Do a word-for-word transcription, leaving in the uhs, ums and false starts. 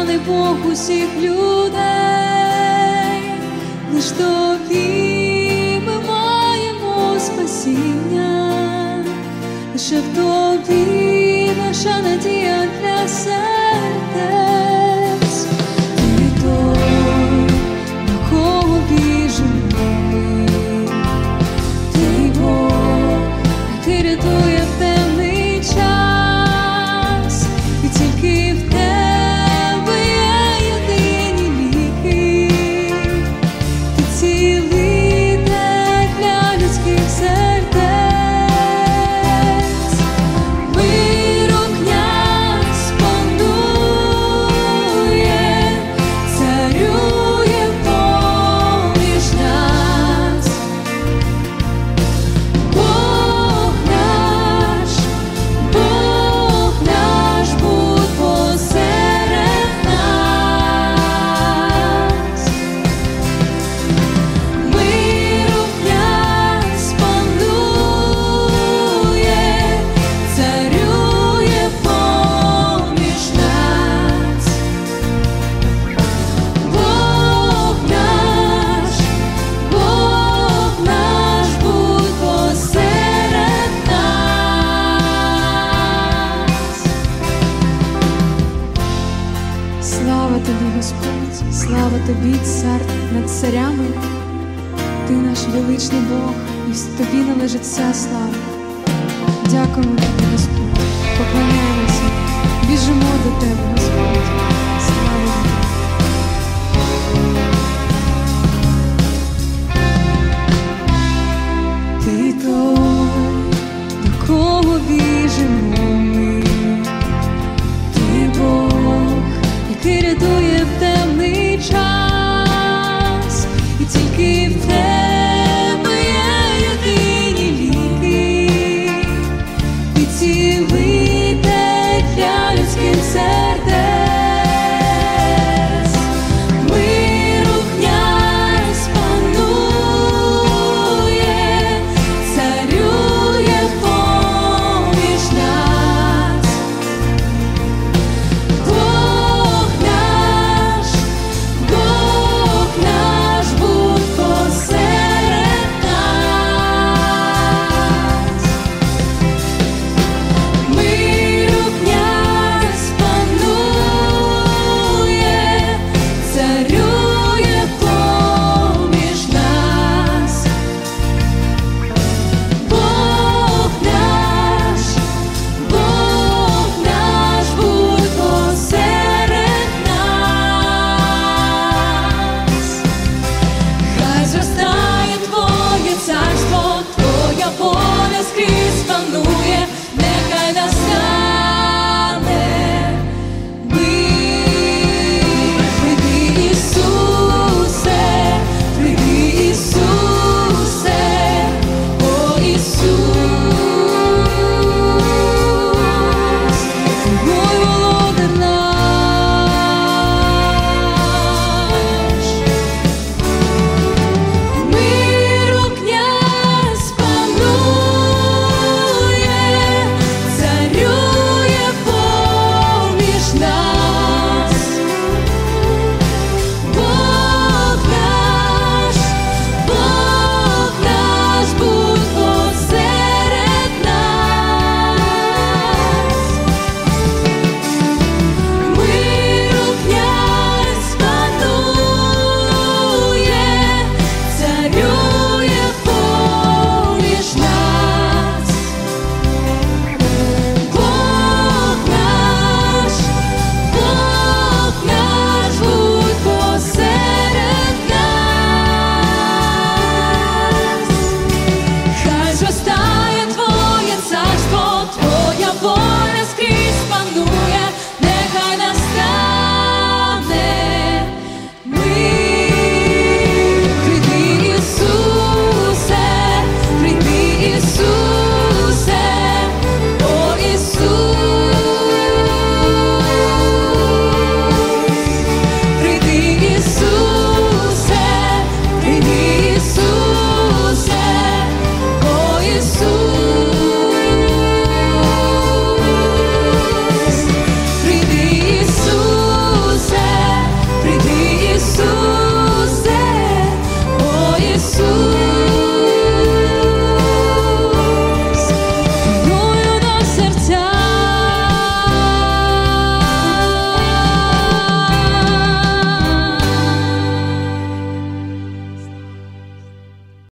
славний Бог усіх людей, лиш тобі ми маємо спасіння, лише в тобі наша надія для сердець. Ти той, на кого біжимо ми, ти Бог, який рятує в темний час, і тільки в тебе є єдині ліки, ти цілитель для людських сердець. Миру князь панує, царює поміж нас. Бог наш, Бог наш, будь посеред нас. Миру князь панує, царює поміж нас. Бог наш, Бог наш, будь посеред нас. Слава тобі, Господь, слава тобі, цар над царями. Ти наш величний Бог, і тобі належить вся слава. Дякуємо тобі, Господь, поклоняємося, біжимо до тебе, Господь. Слава тобі. Ти той, до кого біжимо ми, ти Бог, який рятує в темний час, і тільки в тебе є єдині ліки, ти цілитель для людських сердець. Миру князь панує, царює поміж нас. Бог наш, Бог наш, будь посеред нас. Миру князь панує, царює поміж нас. Бог наш, Бог наш, будь посеред нас. Хай зростає Твоє царство, Твоя воля скрізь панує, нехай настане мир. Прийди, Ісусе, прийди, Ісусе, о Ісус, Твой володар наш. Миру князь панує, царює поміж нас.